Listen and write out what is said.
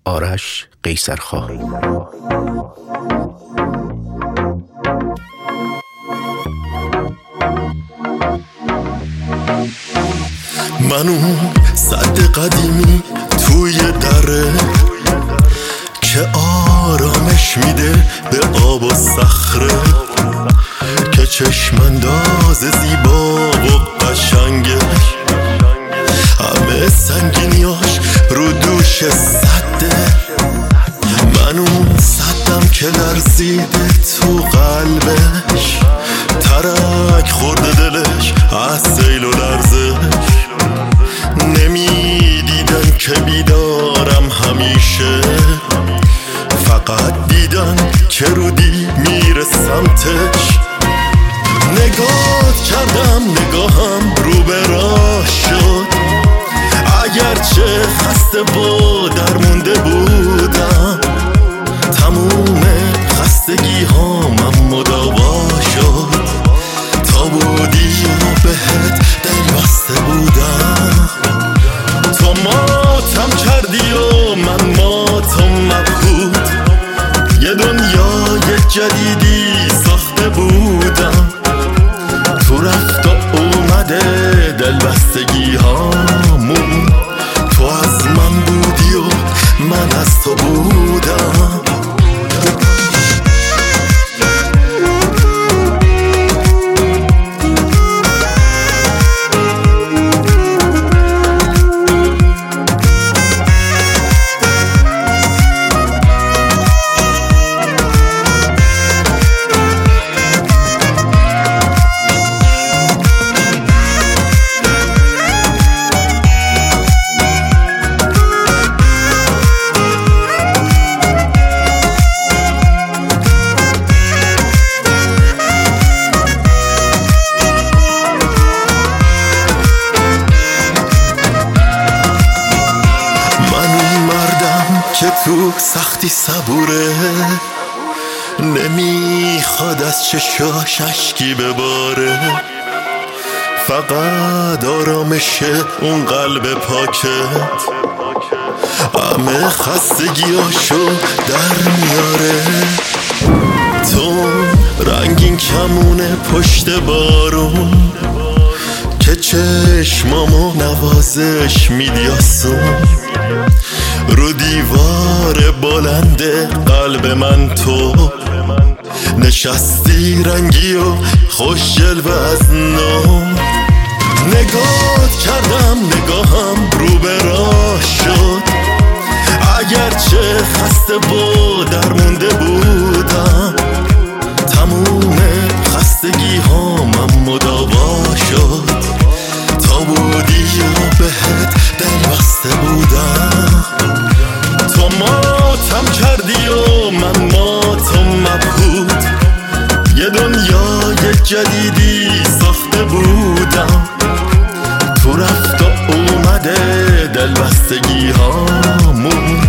آرش قیصرخواه. من اون سد قدیمی توی دره که آرامش میده به آب و صخره، که چشمانداز زیبا و قشنگش همه سنگینیاش رو دوش سده. من اون سدم که لرزیده تو قلبش، ترک خورده دلش از سیل و لرزش. نمیدیدن که بیدارم همیشه، فقط دیدن که رودی میره سمتش. نگاه کردم نگاهم رو به راه شد، اگرچه خسته با درمونده بودم، تموم خستگی هامم مداوا شد. تا بودی و بهت دل بسته بودم، تو ماتم کردی و من ماتم مبهوت. یه دنیای جدیدی ساخته بودم، تو رفت و اومده دل بستگی هامون. تو از من بودی و من از تو بودم. که تو سختی صبوره، نمیخواد از چشاش اشکی بباره، فقط آرامشه اون قلب پاکت همه خستگیاشو در میاره. تو رنگین کمونه پشت بارون که چشمامو نوازش میدی آسون. رو دیوار بلند قلب من تو نشستی رنگی و خوش جلوه از نو. نگاه کردم نگاهم رو به راه شد، اگرچه خسته با درمونده بودم، تموم خستگی هامم مداوا شد. تا بودی و بهت دل بسته بودم، تو ماتم کردی و من ماتم مبهوت. یه دنیای جدیدی ساخته بودم، تو رفت و اومده دل بستگی هامون.